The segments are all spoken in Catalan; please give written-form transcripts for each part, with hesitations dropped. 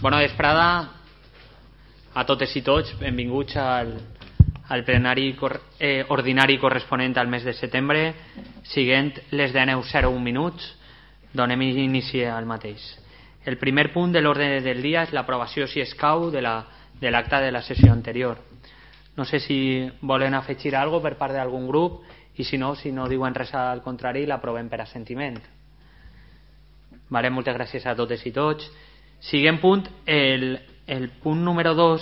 Bona vesprada a totes i tots. Benvinguts al plenari ordinari corresponent al mes de setembre. Siguent les 10:01 minuts, donem inici al mateix. El primer punt de l'ordre del dia és l'aprovació, si escau, de l'acta de la sessió anterior. No sé si volen afegir alguna cosa per part d'algun grup, i si no diuen res al contrari, l'aprovem per assentiment. Vale, moltes gràcies a totes i tots. Siguem punt, el punt número 2,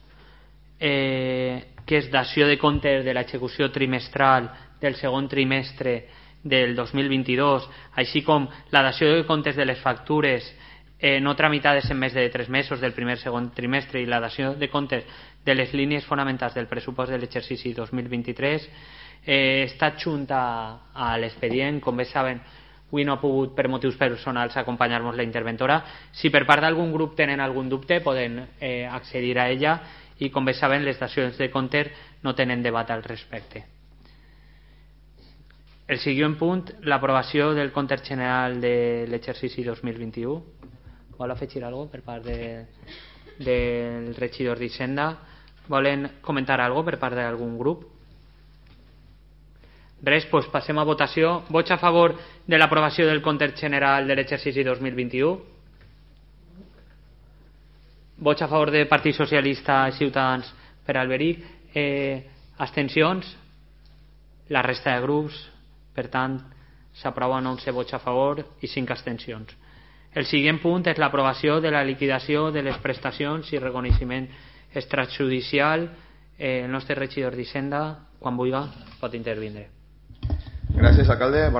que és dació de comptes de l'execució trimestral del segon trimestre del 2022, així com la dació de comptes de les factures no tramitades en més de 3 mesos del primer i segon trimestre i la dació de comptes de les línies fonamentals del pressupost de l'exercici 2023 està adjunta a l'expedient. Com bé saben, avui no ha pogut per motius personals acompanyar-nos la interventora. Si per part d'algun grup tenen algun dubte poden accedir a ella, i com bé saben les dacions de comptes no tenen debat al respecte. El següent punt, l'aprovació del compte general de l'exercici 2021. Vol afegir alguna cosa per part del regidor d'Hisenda? Volen comentar alguna cosa per part d'algun grup? Res, doncs passem a votació. Vots a favor de l'aprovació del compte general de l'exercici 2021? Vots a favor de Partit Socialista i Ciutadans per Alberic? Abstencions? La resta de grups, per tant, s'aproven 11 vots a favor i 5 abstencions. El següent punt és l'aprovació de la liquidació de les prestacions i reconeixement extrajudicial. El nostre regidor d'Hisenda, quan vulgui, pot intervindre. Gràcies, alcalde.